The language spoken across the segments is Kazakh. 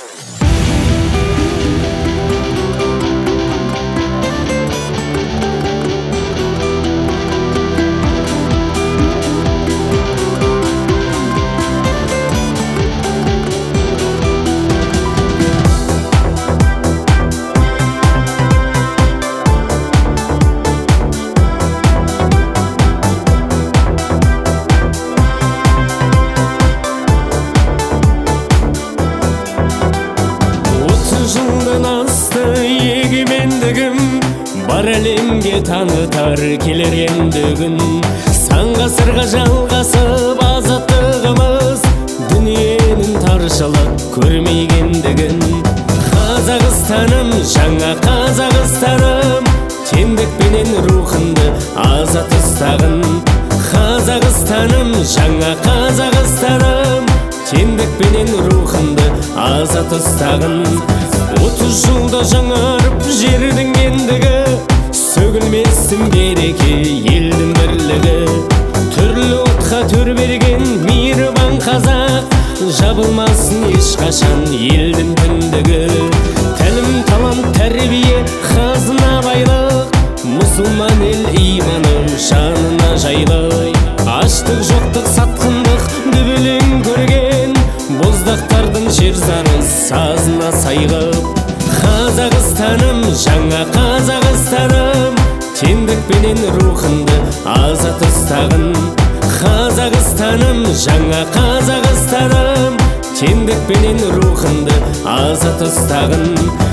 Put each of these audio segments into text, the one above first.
Жылдан асты егемендігім, бар әлемге танытар келер енді күн. Сан ғасырға жалғасып азаттығымыз, дүниенің таршылық көрмегендігін. Қазақстаным, жаңа Қазақстаным, теңдікпенен рухынды азат ұстағын. Қазақстаным, жаңа Қазақстаным, теңдікпенен рухынды азат ұстағын. 30 жылда жаңарып жердің ендігі, сөгілмесін береке елдің бірлігі. Түрлі отқа төр берген мейірбан қазақ, жабылмасын ешқашан елдің кіндігі. Тәлім, талант, тәрбие, қазына байлық, мұсылман ел иманы жанына жайлы. Аштық, жоқтық, сатқындық дүбілін көрген, боздақтардың жер зары сазына сайғып. Қазақстаным, жаңа Қазақстаным, теңдікпенен рухынды азат ұстағын. Қазақстаным, жаңа Қазақстаным, теңдікпенен рухынды азат ұстағын.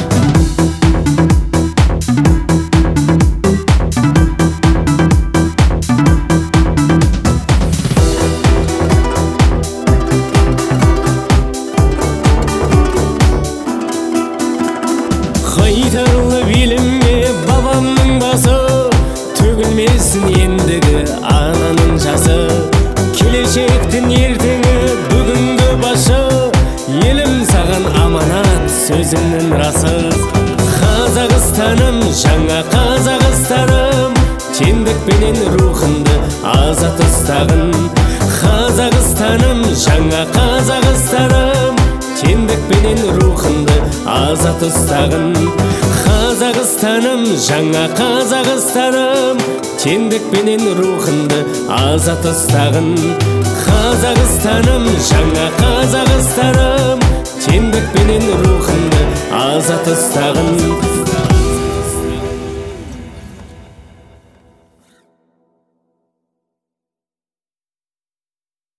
Қайтарлы билімге бабамның басы, төгілмесін ендігі ананың жасы. Келешектің ертеңі бүгінгі башы, елім саған аманат сөзімнің расы. Қазақстаным, жаңа Қазақстаным, теңдікпенен рухынды азат ұстағын. Қазақстаным, жаңа Қазақстаным, теңдікпенен рухынды азат ұстағын. Қазақстаным, жаңа Қазақстаным, теңдікпенен рухынды азат ұстағын. Қазақстаным, жаңа Қазақстаным, теңдікпенен рухынды азат ұстағын.